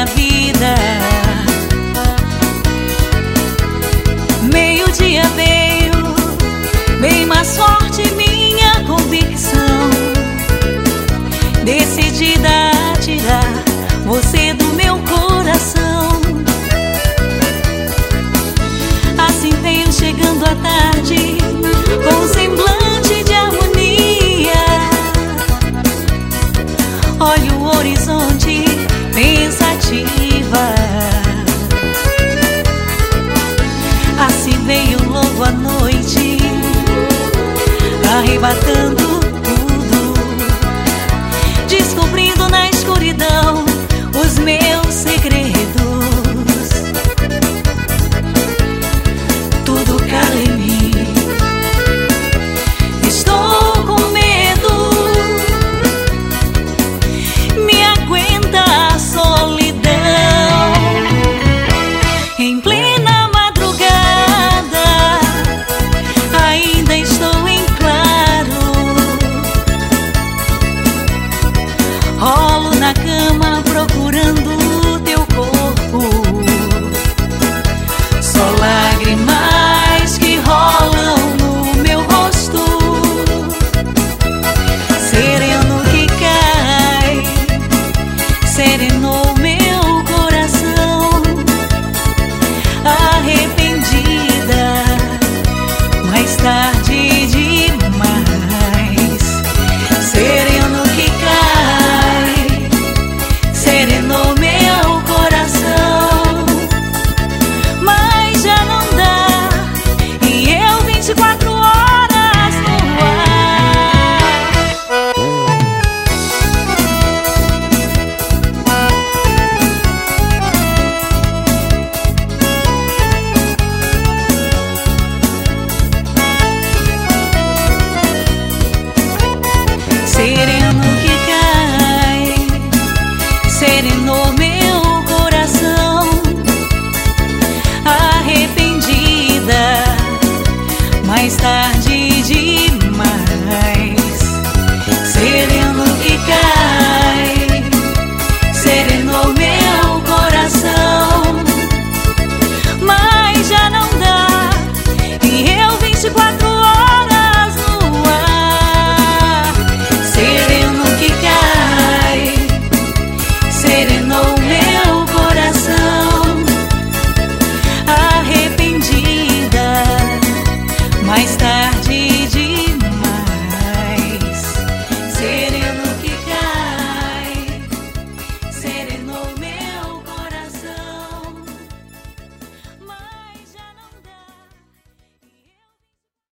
minha vida. Meio-dia veio, bem mais forte minha convicção, decidida a tirar você do meu coração. Assim veio chegando a tarde, com um semblante de harmonia. Olho o horizonte, pensativa. Assim veio logo a noite, arrebatando tudo, descobrindo na escuridão os meus segredos. Tudo cala em mim, estou com medo, me aguenta a solidão. Em plena madrugada, ainda estou em claro, rolo na cama procurando teu corpo. Só lágrimas que rolam no meu rosto, sereno que cai, serenou meu